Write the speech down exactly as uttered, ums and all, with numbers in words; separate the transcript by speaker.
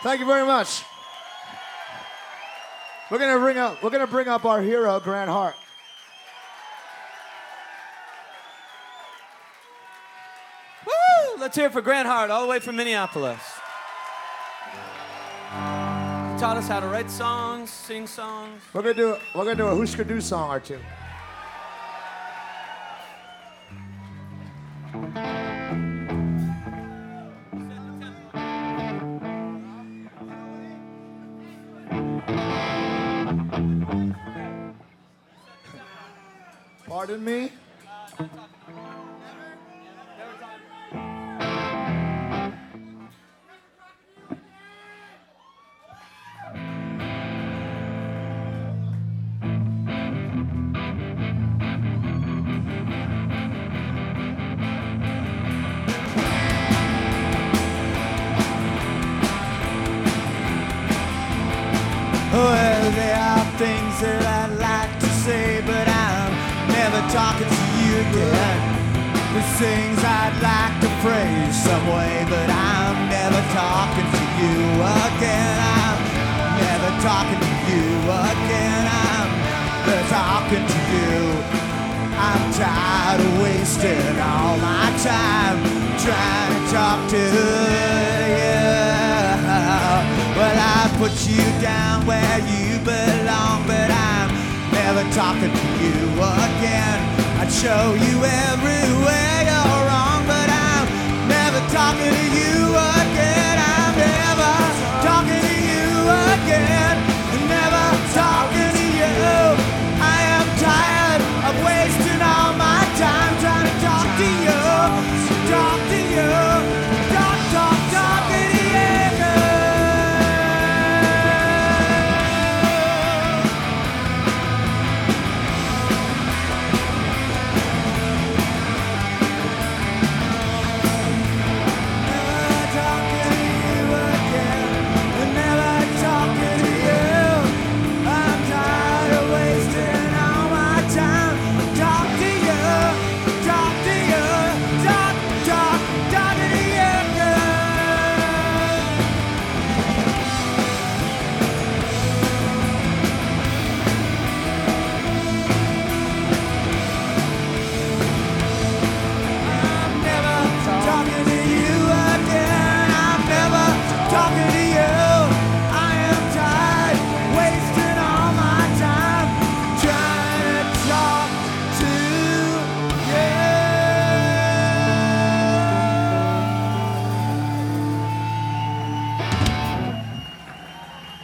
Speaker 1: Thank you very much. We're gonna bring up we're gonna bring up our hero, Grant Hart.
Speaker 2: Woo! Let's hear it for Grant Hart, all the way from Minneapolis. He taught us how to write songs, sing songs.
Speaker 1: We're gonna do we're gonna do a Husker Du song or two. Pardon me?
Speaker 3: Well, there are things that I'd like to say, but I'm never talking to you again. There's things I'd like to phrase some way, but I'm never talking to you again. I'm never talking to you again. I'm never talking to you. I'm tired of wasting all my time trying to talk to you. Well, I put you down where you belong, but I'm never talking to you again. I'd show you everywhere you're wrong, but I'm never talking to you again. I'm never talking to you again. Never talking to you. I am tired of wasting all my time trying to talk to you. Talk to you. Talk, talk, talking to you. Talking to you again. I'm never talking to you.